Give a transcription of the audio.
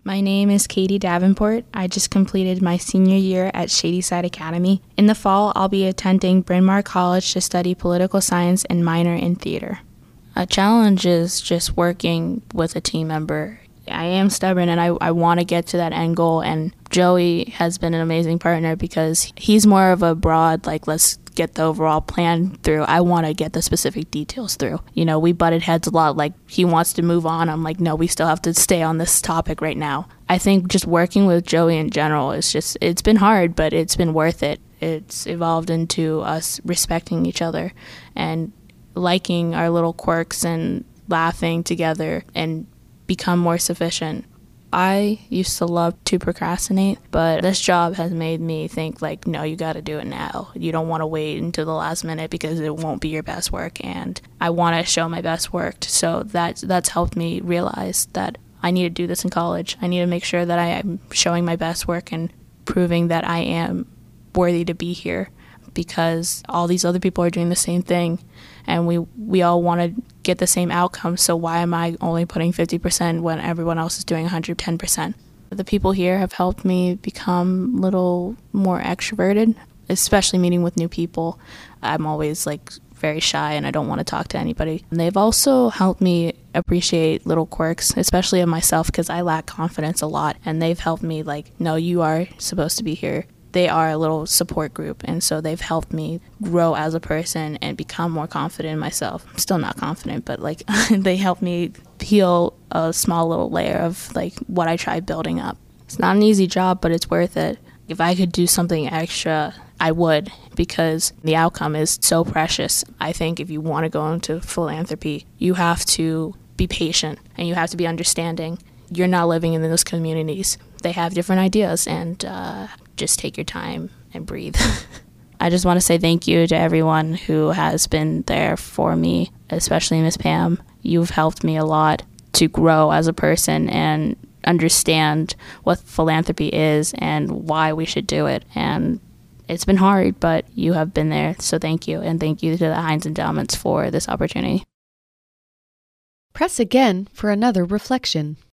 My name is Katie Davenport. I just completed my senior year at Shadyside Academy. In the fall, I'll be attending Bryn Mawr College to study political science and minor in theater. A challenge is just working with a team member. I am stubborn and I want to get to that end goal, and Joey has been an amazing partner because he's more of a broad, let's get the overall plan through. I want to get the specific details through. We butted heads a lot, he wants to move on. I'm like, no, we still have to stay on this topic right now. I think just working with Joey in general it's been hard, but it's been worth it. It's evolved into us respecting each other and liking our little quirks and laughing together and become more sufficient. I used to love to procrastinate, but this job has made me think no, you got to do it now. You don't want to wait until the last minute because it won't be your best work, and I want to show my best work. So that's helped me realize that I need to do this in college. I need to make sure that I am showing my best work and proving that I am worthy to be here, because all these other people are doing the same thing and we all want to get the same outcome. So why am I only putting 50% when everyone else is doing 110%? The people here have helped me become a little more extroverted, especially meeting with new people. I'm always very shy and I don't want to talk to anybody. And they've also helped me appreciate little quirks, especially of myself, because I lack confidence a lot. And they've helped me no, you are supposed to be here. They are a little support group, and so they've helped me grow as a person and become more confident in myself. I'm still not confident, but they help me peel a small little layer of what I tried building up. It's not an easy job, but it's worth it. If I could do something extra, I would, because the outcome is so precious. I think if you want to go into philanthropy, you have to be patient and you have to be understanding. You're not living in those communities. They have different ideas, and just take your time and breathe. I just want to say thank you to everyone who has been there for me, especially Miss Pam. You've helped me a lot to grow as a person and understand what philanthropy is and why we should do it. And it's been hard, but you have been there, so thank you. And thank you to the Heinz Endowments for this opportunity. Press again for another reflection.